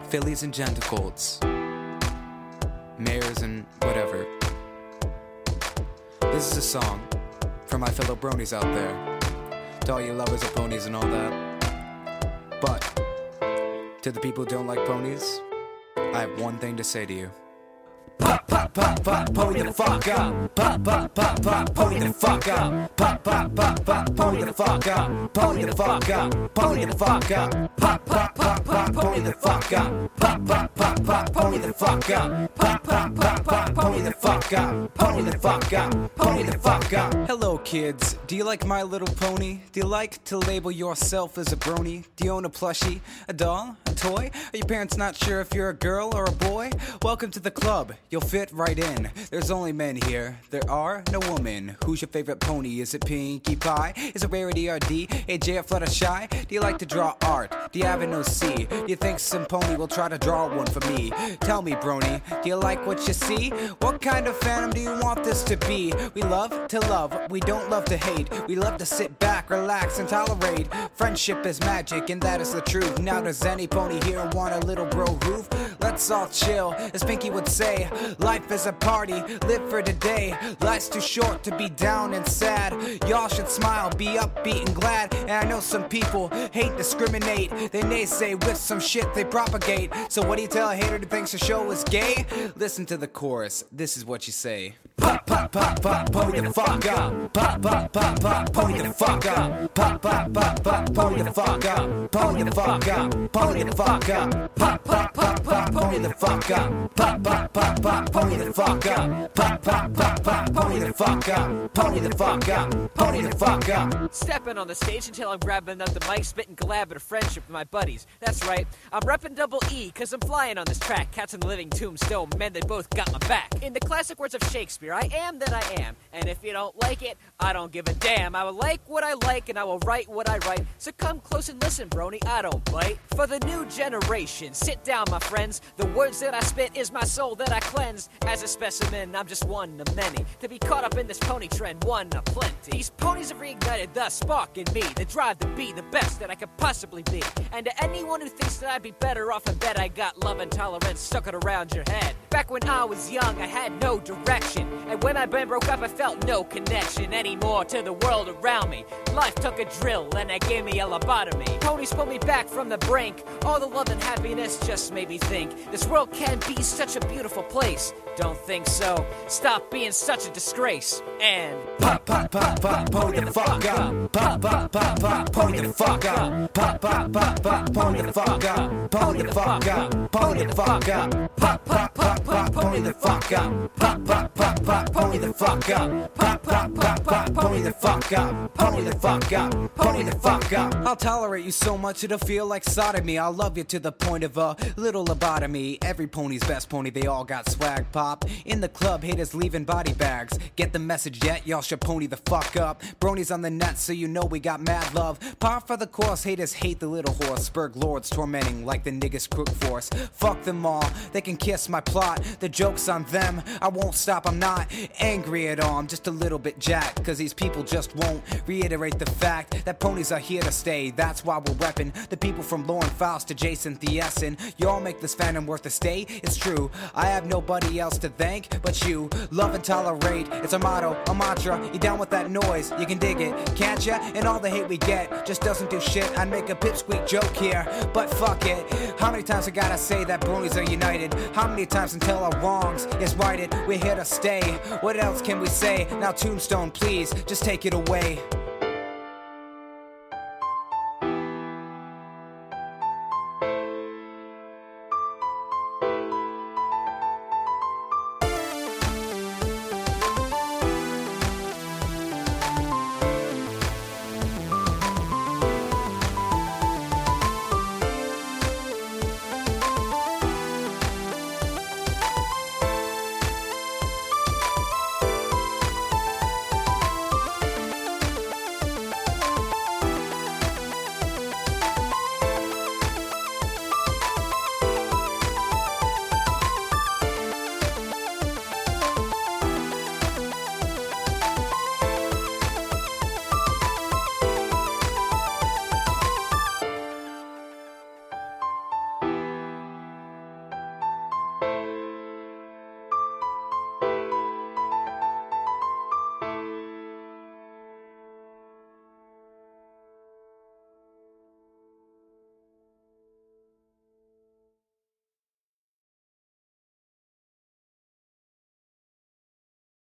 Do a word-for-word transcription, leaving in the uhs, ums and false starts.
fillies and genticles, mares and whatever. This is a song for my fellow bronies out there, to all you lovers of ponies and all that. But to the people who don't like ponies, I have one thing to say to you. Pop, pop, pop, pop, pony the fuck up. Pop, pop, pop, pop, pony the fuck up. Pop, pop, pop, pop, pony the fuck up. Pony the fuck up. Pony the fuck up. Pop, pop, pop, pop, pony the fuck up. Pop, pop, pop, pop, pony the fuck up. Pop, pop, pop, pop, pony the fuck up. Pony the fuck up. Pony the fuck up. Hello, kids. Do you like My Little Pony? Do you like to label yourself as a brony? Do you own a plushie, a doll, a toy? Are your parents not sure if you're a girl or a boy? Welcome to the club. You'll fit right in. There's only men here. There are no women. Who's your favorite pony? Is it Pinkie Pie? Is it Rarity R D? A J or Fluttershy? Do you like to draw art? Do you have an O C? Do you think some pony will try to draw one for me? Tell me, brony, do you like what you see? What kind of phantom do you want this to be? We love to love. We don't love to hate. We love to sit back, relax, and tolerate. Friendship is magic, and that is the truth. Now does any pony here want a little bro roof? Let's all chill, as Pinkie would say. Life is a party, live for today. Life's too short to be down and sad. Y'all should smile, be upbeat and glad. And I know some people hate, discriminate. They naysay with some shit they propagate. So what do you tell a hater who thinks the show is gay? Listen to the chorus, this is what you say. Pop, pop, pop, pop, pony the fuck up. Pop, pop, pop, pop, pony the fuck up. Pop, pop, pop, pop, pony the fuck up. Pony the fuck up. Pony the fuck up. Pop, pop, pop, pop, pony the fuck up. Pop, pop, pop, pop, pony the fuck up. Pop, pop, pop, pop, pony the fuck up. Pony the fuck up. Pony the fuck up. Stepping on the stage until I'm grabbing up the mic, spitting collab of friendship with my buddies. That's right, I'm repping double E, cause I'm flying on this track. Cats in the living tombstone, man, they both got my back. In the classic words of Shakespeare, I am that I am. And if you don't like it, I don't give a damn. I will like what I like and I will write what I write. So come close and listen, brony, I don't bite. For the new generation, sit down, my friends. The words that I spit is my soul that I cleanse. As a specimen, I'm just one of many. To be caught up in this pony trend, one of plenty. These ponies have reignited the spark in me, the drive to be the best that I could possibly be. And to anyone who thinks that I'd be better off in bed, I got love and tolerance stuck it around your head. Back when I was young, I had no direction. And when my band broke up, I felt no connection anymore to the world around me. Life took a drill and it gave me a lobotomy. Ponies pulled me back from the brink. All the love and happiness just made me think this world can be such a beautiful place. Don't think so? Stop being such a disgrace. And pop, pop, pop, pop, pony the fuck up. Pop, pop, pop, pop, pony the fuck up. Pop, pop, pop, pop, pony the fuck up. Pony the fuck up. Pony the fuck up. Pop, pop, pop, pop, pony the fuck up. Pop, pop, pop, pop, pony the fuck up. Pop, pop, pop, pop, pony the fuck up. Pony the fuck up. Pony the fuck up. I'll tolerate you so much it'll feel like sodomy. I'll love you to the point of a little lobotomy. Every pony's best pony, they all got swag pop. In the club, haters leaving body bags. Get the message yet? Y'all should pony the fuck up. Bronies on the net, so you know we got mad love. Par for the course, haters hate the little horse. Spurg lords tormenting like the niggas crook force. Fuck them all, they can kiss my plot. The joke's on them, I won't stop. I'm not angry at all, I'm just a little bit jacked. Cause these people just won't reiterate the fact that ponies are here to stay. That's why we're reppin' the people from Lauren Faust to Jason Thiessen. Y'all make this fandom worth a stay. It's true, I have nobody else to thank but you. Love and tolerate, it's a motto, a mantra. You down with that noise, you can dig it, can't ya? And all the hate we get just doesn't do shit. I'd make a pipsqueak joke here, but fuck it. How many times I gotta say that bronies are united? How many times until our wrongs is righted? We're here to stay, what else can we say? Now Tombstone, please, just take it away.